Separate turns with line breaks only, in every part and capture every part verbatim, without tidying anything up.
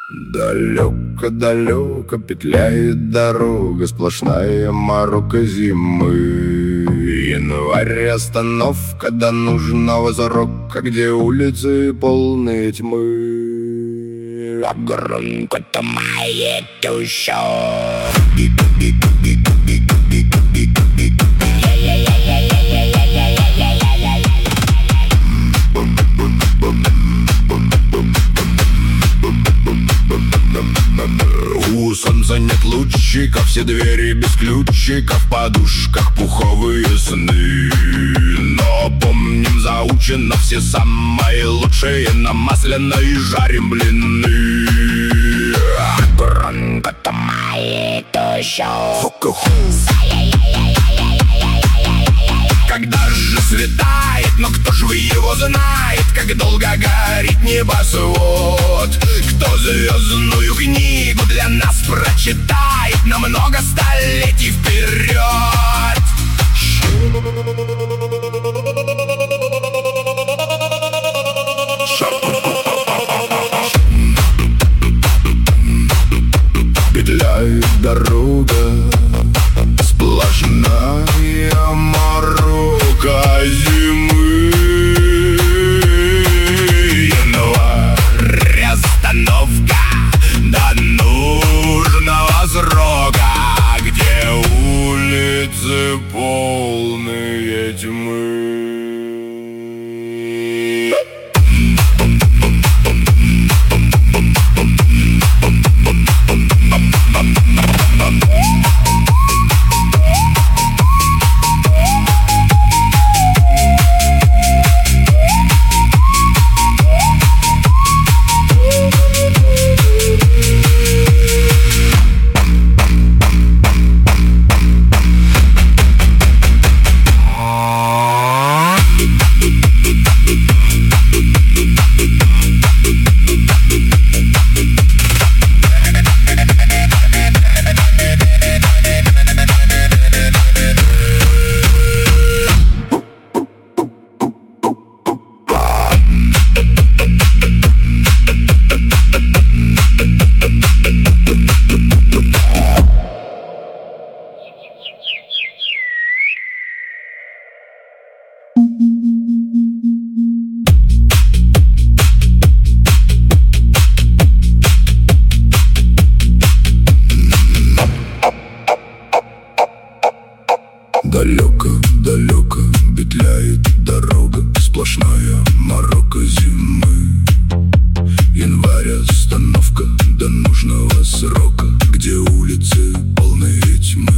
Далеко-далеко петляет дорога, сплошная морока зимы. Январь — остановка до нужного срока, где улицы полные тьмы. А громко-то мает душу. У солнца нет лучиков, все двери без ключиков, в подушках пуховые сны. Но помним заучено, все самые лучшие на масляной жарим блины. Громко-то моей душу. Когда же светает, но кто ж его знает, как долго горит небосвод. Кто звездную книгу для нас прочитает на много столетий вперед. Петляет дорога, сплошная морока зимы. Январь — остановка до нужного срока, где улицы полные тьмы. Далеко-далеко петляет дорога, сплошная морока зимы. Январь — остановка до нужного срока, где улицы полные тьмы.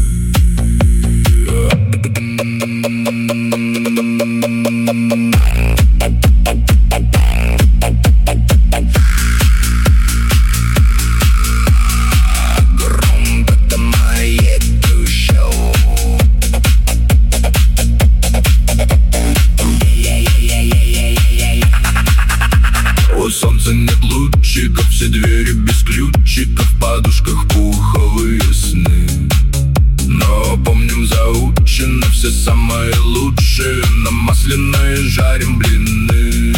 У солнца нет лучиков, все двери без ключиков, в подушках пуховые сны. Но помним заучено, все самые лучшие на масляной жарим блины.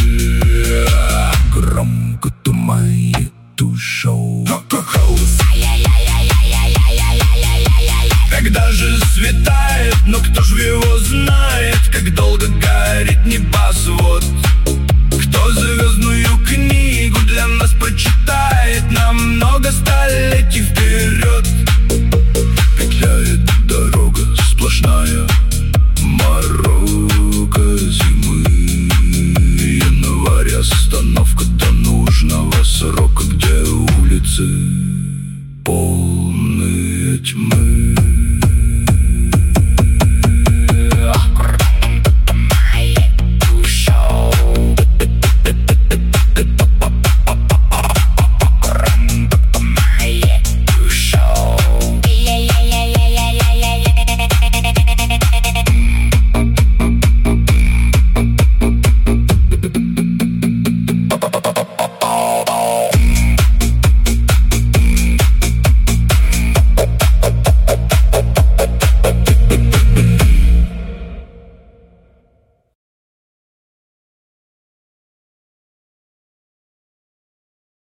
Громко тумает душу. Когда же светает, но кто ж его